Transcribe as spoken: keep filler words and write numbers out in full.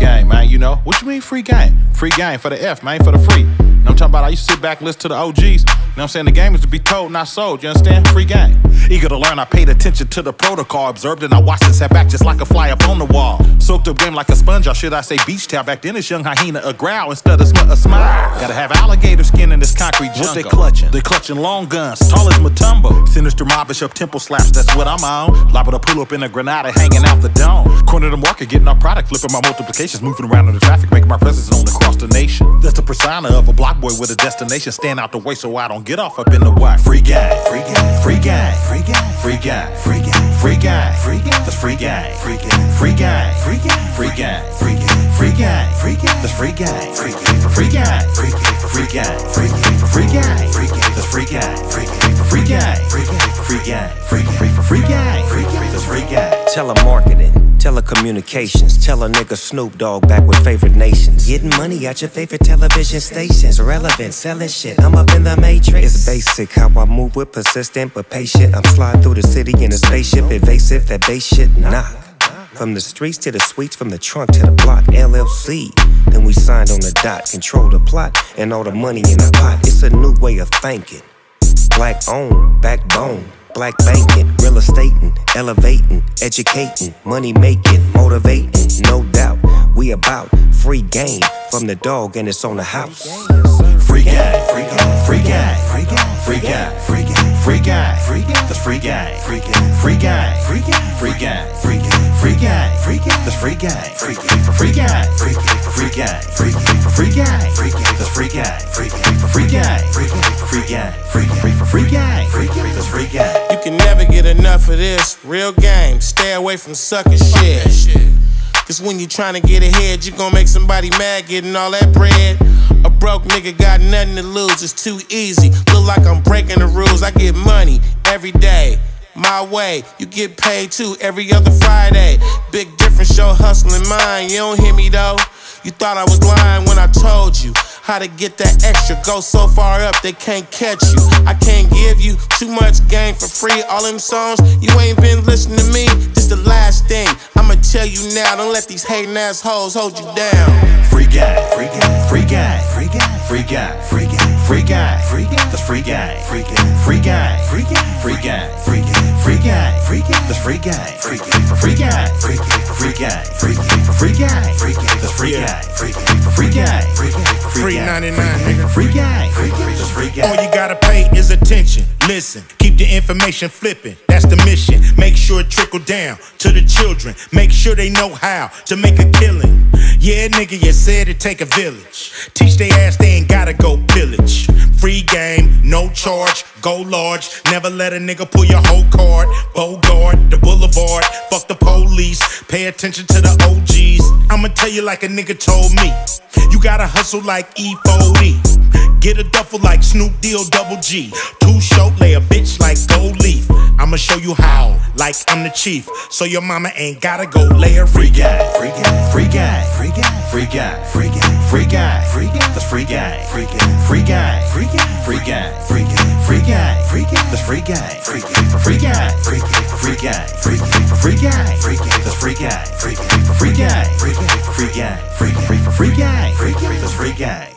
game, man, you know. What you mean free game? Free game for the F, man, for the free. You know what I'm talking about? I used to sit back and listen to the O Gs. You know what I'm saying? The game is to be told, not sold. You understand? Free game. Eager to learn, I paid attention to the protocol. Observed and I watched and sat back just like a fly up on the wall. Soaked up game like a sponge, or should I say beach towel? Back then it's young hyena, a growl instead of sm a smile. Gotta have alligator skin in this concrete jungle. What they clutching? They clutching long guns, tall as Matumbo. Sinister mobbish up temple slaps, that's what I'm on. Liable to pull up in a Granada, hanging out the dome. Corner the market, getting our product, flipping my multiplications, moving around in the traffic, making my presence known across the nation. That's the persona of a block boy with a destination. Stand out the way so I don't get off up in the whack. Free game, free game, free game, free game, free game, free game, free game, free game. That's free game, free game, free game, free game, free game, free game, free game, free game. That's free game, free game, free game, free game, free game, free game, free game, free game. That's free game, free game, free game, free game, free game, free game, free game, free game. That's free game. Telemarketing, telecommunications. Tell a nigga Snoop Dogg back with favorite nations. Getting money at your favorite television stations. Relevant, selling shit, I'm up in the matrix. It's basic how I move with persistent but patient. I'm sliding through the city in a spaceship. Evasive, that bass shit knock. From the streets to the suites, from the trunk to the block. L L C, then we signed on the dot. Control the plot and all the money in the pot. It's a new way of thinking. Black owned, backbone. Black banking, real estating, elevating, educating, money making, motivating, no doubt. We about free game from the dog and it's on the house. Free game, free game, free game, free game, free game, free game, free game, free game. That's free game, free game, free game, free game, free game, free game, free game, free game. That's free game, free game, free game, free game, free game, free game, free game, free game. That's free game, free game, free game, free game, free game, free game, free game, free game. That's free game. You can never get enough of this real game. Stay away from sucker shit. Cause when you tryna get ahead, you gon' make somebody mad getting all that bread. A broke nigga got nothing to lose, it's too easy. Look like I'm breaking the rules. I get money every day, my way. You get paid too every other Friday. Big difference, your hustling mine. You don't hear me though. You thought I was lying when I told you how to get that extra. Go so far up they can't catch you. I can't give you too much game for free. All them songs, you ain't been listening to me. This the last thing I'ma tell you now. Don't let these hating assholes hold you down. Free game, free game, free game, free game, free game, free game, free game, free game. That's free game, free game, free game, free game, free game, free game, free game, free game. That's free game, free game, free game, free game, free game, free game, free game, free game. That's free game, free game, free game, free game, free ninety-nine, nigga. Free game, free game, that's free game. All you gotta pay is attention. Listen, keep the information flipping. That's the mission. Make sure it trickle down to the children. Make sure they know how to make a killing. Yeah, nigga, you said it take a village. Teach they ass they ain't gotta go pillage. Free game, no charge, go large. Never let a nigga pull your whole card. Bogart, the boulevard, fuck the police. Pay attention to the O Gs. I'ma tell you like a nigga told me. You gotta hustle like E forty. Get a duffel like Snoop Deal Double G. Too short, lay a bitch like gold leaf. I'ma show you how, like I'm the chief. So your mama ain't gotta go lay a free game, free game, free game, free game, free game, free game, free game, free game. That's free game, free game, free game, free game, free game, free game, free game, free game. That's free game, free game, free game, free game, free game, free game, free game, free game. That's free game, free game, free game, free game, free game, free game, free game, free game. That's free game.